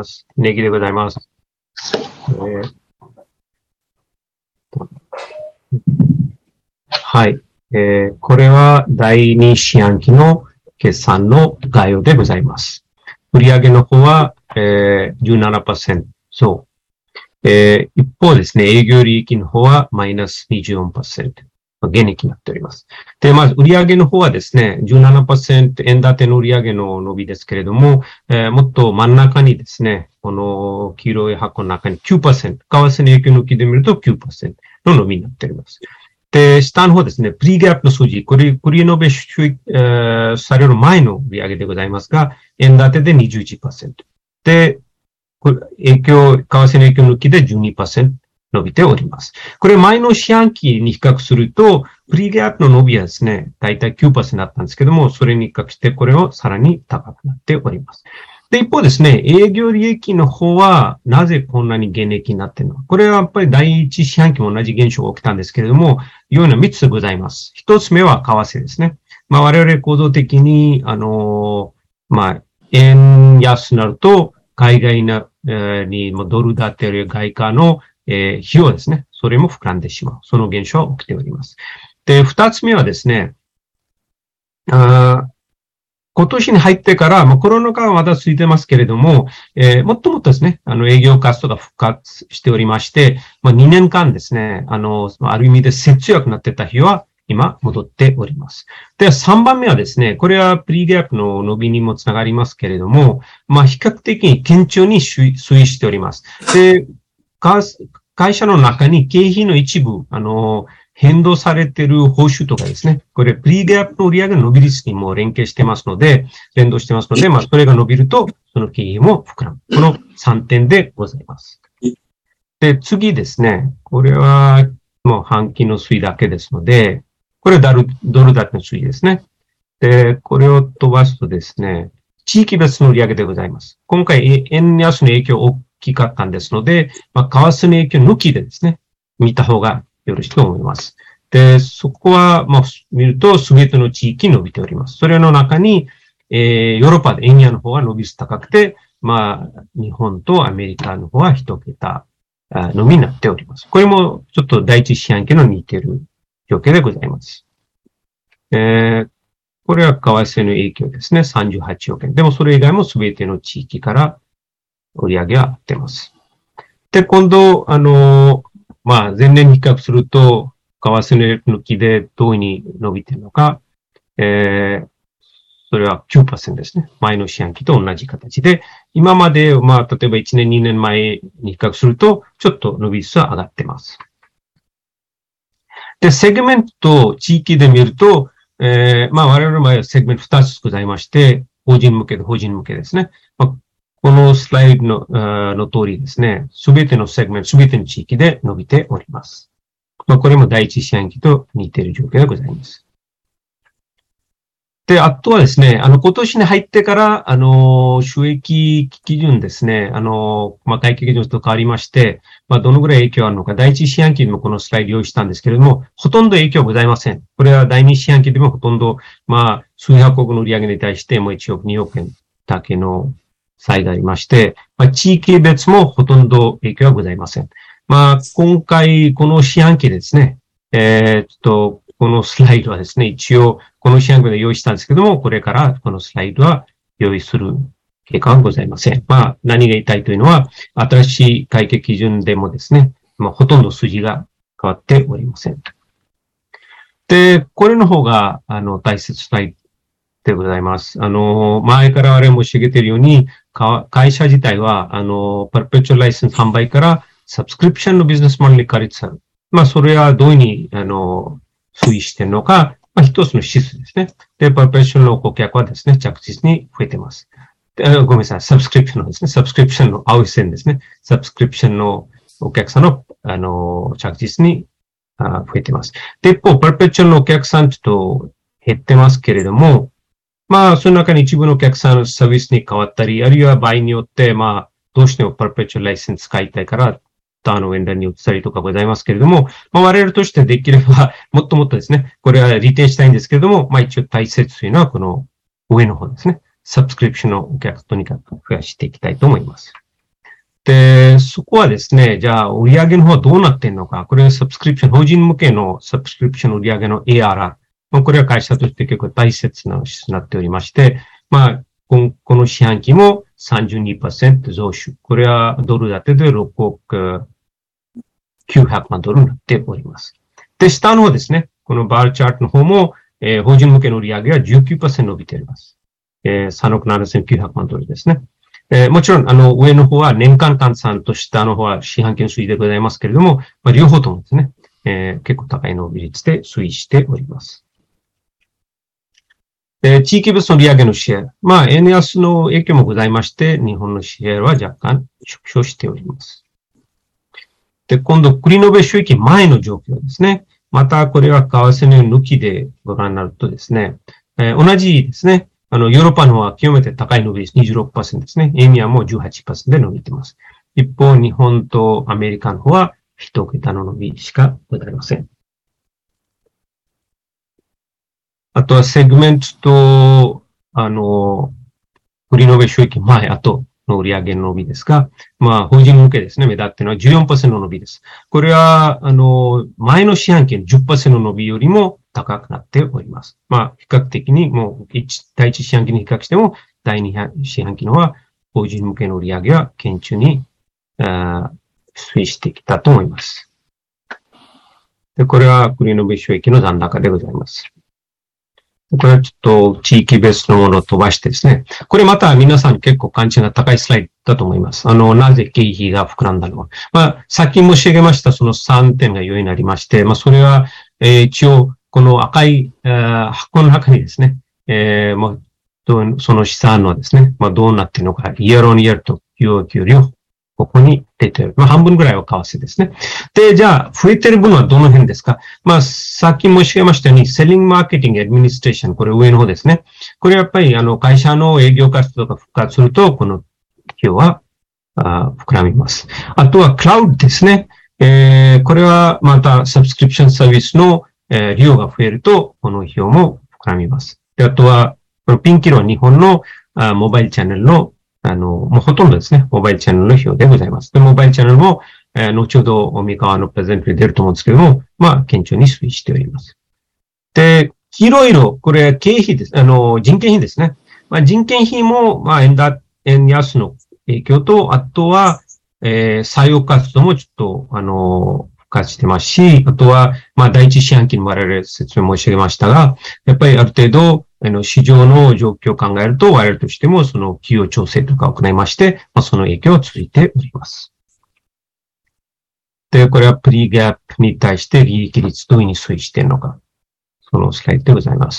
ます。ネギでございます。はい。これは第2四半期の決算の概要でございます。売上の方は、17%。そう。一方ですね、営業利益の方はマイナス 24%。減益になっております。で、まず売上の方はですね、17% 円建ての売上の伸びですけれども、もっと真ん中にですね、この黄色い箱の中に 9%、為替の影響抜きで見ると 9% の伸びになっております。で、下の方ですね、プリギャップの数字、これ、繰り延べされる前の売上でございますが、円建てで 21%。で、為替の影響抜きで 12%。伸びております。これ前の四半期に比較すると、プリギャップの伸びはですね、だいたい 9% だったんですけども、それに比較してこれをさらに高くなっております。で、一方ですね、営業利益の方は、なぜこんなに減益になっているのか。これはやっぱり第一四半期も同じ現象が起きたんですけれども、ような3つございます。1つ目は為替ですね。我々構造的に、円安になると、海外にドル建てる外貨の費用ですね。それも膨らんでしまう。その現象は起きております。で、二つ目はですね、今年に入ってから、コロナ禍はまだ続いてますけれども、もっともっとですね、営業コストが復活しておりまして、2年間ですね、ある意味で節約になってた費用は今戻っております。で、3番目はですね、これはプリギャップの伸びにもつながりますけれども、比較的に堅調に推移しております。で、会社の中に経費の一部、変動されている報酬とかですね。これ、プリギャップの売上の伸び率にも連携してますので、連動してますので、それが伸びると、その経費も膨らむ。この3点でございます。で、次ですね。これは、もう半期の推移だけですので、これはドル建ての推移ですね。で、これを飛ばすとですね、地域別の売上でございます。今回、円安の影響大きかったんですので、為替の影響抜きでですね、見た方がよろしいと思います。で、そこは、見ると、すべての地域伸びております。それの中に、ヨーロッパで円安の方は伸び率高くて、日本とアメリカの方は一桁のみになっております。これも、ちょっと第一四半期の似ている状況でございます。これは為替の影響ですね。38億円。でもそれ以外もすべての地域から売上は上がってます。で、今度、前年に比較すると、為替の抜きでどういうふうに伸びているのか、それは 9% ですね。前の四半期と同じ形で、今まで、例えば1年、2年前に比較すると、ちょっと伸び率は上がってます。で、セグメントと地域で見ると、我々の場合はセグメント2つございまして、法人向けと法人向けですね。このスライドの通りですね、すべてのセグメント、すべての地域で伸びております。これも第一四半期と似ている状況でございます。で、あとはですね、今年に入ってから、収益基準ですね、会計基準と変わりまして、どのぐらい影響あるのか、第一四半期でもこのスライド用意したんですけれども、ほとんど影響ございません。これは第二四半期でもほとんど、数百億の売上に対して、もう1億、2億円だけの差異がありまして、地域別もほとんど影響はございません。今回、この四半期ですね、このスライドはですね、一応、この四半期で用意したんですけども、これからこのスライドは用意する経過はございません。何が言いたいというのは、新しい会計基準でもですね、ほとんど数字が変わっておりません。で、これの方が、大切スライドでございます。前から我々申し上げているように、会社自体は、パーペチュアルライセンス販売から、サブスクリプションのビジネスモデルに変わりつつある。それはどういうふうに、推移しているのか、一つの指数ですね。で、パーペチュアルの顧客はですね、着実に増えています。ごめんなさい、サブスクリプションのですね、サブスクリプションの青い線ですね。サブスクリプションのお客さんの、着実に増えています。で、一方、パーペチュアルのお客さんちょっと減ってますけれども、その中に一部のお客さんのサービスに変わったり、あるいは場合によって、どうしてもパーペチュアルライセンス使いたいから、他のウェンダーに移ったりとかございますけれども、我々としてできれば、もっともっとですね、これはリテインしたいんですけれども、一応大切というのはこの上の方ですね。サブスクリプションのお客とにかく増やしていきたいと思います。 で、そこはですね、じゃあ、売上の方はどうなってんのか。これはサブスクリプション、法人向けのサブスクリプション売上の ARR。これは会社として結構大切な指数になっておりまして、この四半期も 32% 増収。これはドル建てで6億900万ドルになっております。で、下の方ですね。このバーチャートの方も、法人向けの売上は 19% 伸びております。3億7900万ドルですね。もちろん、上の方は年間換算と下の方は四半期の推移でございますけれども、両方ともですね、結構高い伸び率で推移しております。地域別の利上げのシェア。円安の影響もございまして、日本のシェアは若干縮小しております。で、今度、繰り延べ収益前の状況ですね。また、これは為替の抜きでご覧になるとですね、同じですね、ヨーロッパの方は極めて高い伸び率 26% ですね。エミアも 18% で伸びています。一方、日本とアメリカの方は一桁の伸びしかございません。あとはセグメントと、売り延べ収益前、後の売上の伸びですが、法人向けですね、目立っているのは 14% の伸びです。これは、前の四半期の 10% の伸びよりも高くなっております。比較的にもう第一四半期に比較しても、第二四半期のは、法人向けの売上は堅調に、推移してきたと思います。で、これは売り延べ収益の残高でございます。これはちょっと地域別のものを飛ばしてですね。これまた皆さん結構関心が高いスライドだと思います。なぜ経費が膨らんだのか。さっき申し上げましたその3点が要因になりまして、それは、一応、この赤い、箱の中にですね、その資産のですね、どうなっているのか、イエローにやると要求量、ここに出ている。半分ぐらいは為替ですね。で、じゃあ、増えている分はどの辺ですか？さっき申し上げましたように、セリングマーケティング、アドミニストレーション、これ上の方ですね。これやっぱり、会社の営業活動が復活すると、この費用は、膨らみます。あとは、クラウドですね。これは、また、サブスクリプションサービスの、利用が増えると、この費用も膨らみます。で、あとは、このピンキロ日本の、モバイルチャンネルのもうほとんどですね、モバイルチャンネルの費用でございます。で、モバイルチャンネルも、後ほど、三河のプレゼントに出ると思うんですけども、顕著に推移しております。で、黄色い色、これ、経費です。人件費ですね。人件費も、円安の影響と、あとは、採用活動もちょっと、復活してますし、あとは、第一四半期に我々説明申し上げましたが、やっぱりある程度、市場の状況を考えると、我々としても、その企業調整とかを行いまして、その影響は続いております。で、これはプリギャップに対して利益率どういうふうに推移しているのか、そのスライドでございます。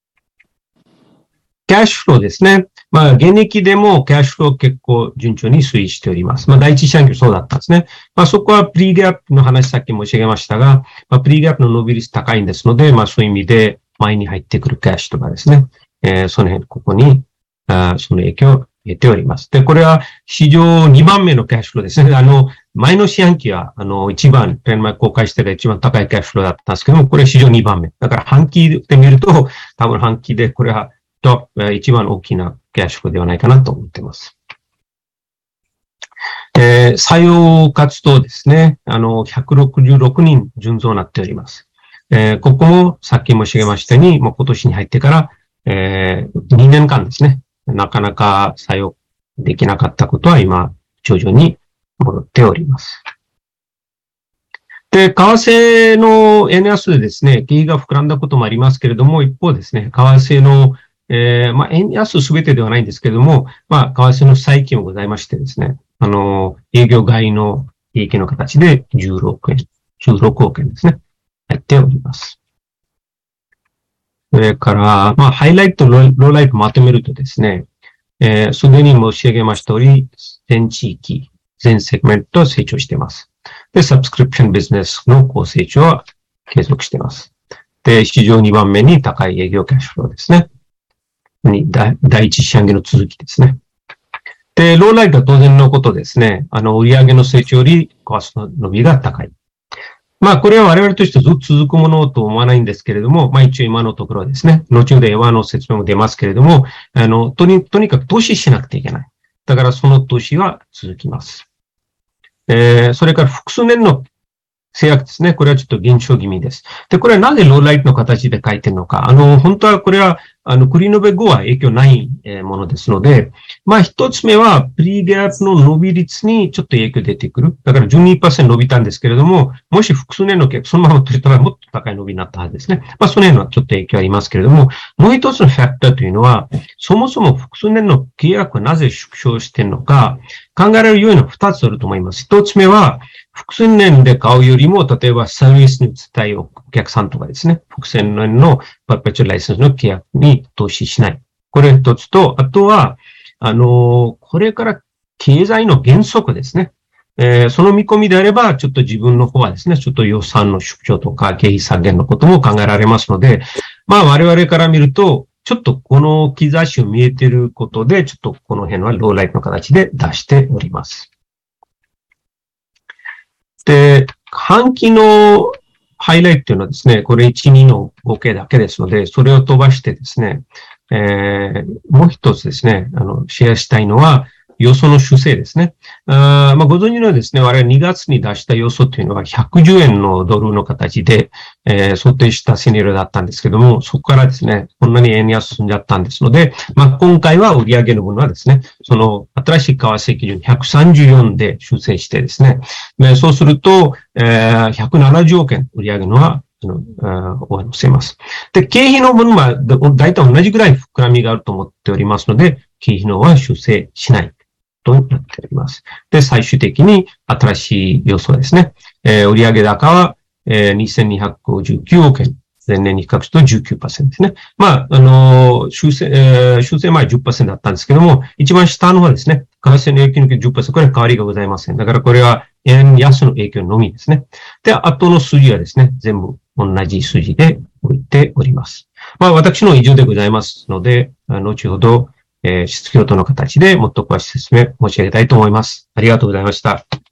キャッシュフローですね。現役でもキャッシュフロー結構順調に推移しております。第一四半期そうだったんですね。そこはプリギャップの話さっき申し上げましたが、プリギャップの伸び率高いんですので、そういう意味で前に入ってくるキャッシュとかですね。その辺、ここに、その影響を得ております。で、これは史上2番目のキャッシュフローですね。前の四半期は、一番、公開してる一番高いキャッシュフローだったんですけども、これ史上2番目。だから半期で見ると、多分半期でこれは一番大きなキャッシュフローではないかなと思っています。採用活動ですね。166人順増になっております。ここもさっき申し上げましたように、今年に入ってから、2年間ですね。なかなか採用できなかったことは今、徐々に戻っております。で、為替の円安でですね、経費が膨らんだこともありますけれども、一方ですね、為替の円安すべてではないんですけれども、為替の差益もございましてですね、営業外の利益の形で16億円ですね、入っております。それから、ハイライト、ローライトまとめるとですね、すでに申し上げました通り、全地域、全セグメントは成長しています。で、サブスクリプションビジネスの高成長は継続しています。で、史上2番目に高い営業キャッシュフローですね。第一四半期の続きですね。で、ローライトは当然のことですね。売上の成長よりコストの伸びが高い。これは我々としてずっと続くものと思わないんですけれども、一応今のところはですね、後ほどエワの説明も出ますけれども、とにかく投資しなくてはいけない。 だからその年は続きます。それから複数年の制約ですね。これはちょっと減少気味です。で、これはなぜローライトの形で書いてるのか。本当はこれは、繰り延べ後は影響ないものですので、まあ一つ目は、プリギャップの伸び率にちょっと影響出てくる。だから 12% 伸びたんですけれども、もし複数年の契約そのまま取れたらもっと高い伸びになったはずですね。まあその辺はちょっと影響ありますけれども、もう一つのファクターというのは、そもそも複数年の契約はなぜ縮小しているのか、考えられる要因の二つあると思います。一つ目は、複数年で買うよりも、例えばサービスに移ったいお客さんとかですね、複数年のパーペチュアライセンスの契約に投資しない。これ一つと、あとは、これから経済の原則ですね。その見込みであれば、ちょっと自分の方はですね、ちょっと予算の縮小とか経費削減のことも考えられますので、まあ我々から見ると、ちょっとこの兆しを見えていることで、ちょっとこの辺はローライトの形で出しております。で、半期のハイライトというのはですね、これ1、2の合計だけですので、それを飛ばしてですね、もう一つですね、シェアしたいのは、予想の修正ですね。まあ、ご存知のようにですね、我々2月に出した予想というのは110円のドルの形で、想定したシナリオだったんですけども、そこからですね、こんなに円安進んじゃったんですので、まあ、今回は売上の分はですね、その新しい為替基準134で修正してですね、そうすると、170億円売上のは上乗せます。で、経費の分はだいたい同じぐらい膨らみがあると思っておりますので、経費のは修正しないとなっております。で、最終的に新しい予想ですね。売上高は、2259億円。前年に比較すると 19% ですね。まあ、修正前 10% だったんですけども、一番下の方はですね、為替の影響に 10%、これは変わりがございません。だからこれは円安の影響のみですね。で、後の数字はですね、全部同じ数字で置いております。まあ、私の以上でございますので、後ほど、質疑応答の形でもっと詳しい説明申し上げたいと思います。ありがとうございました。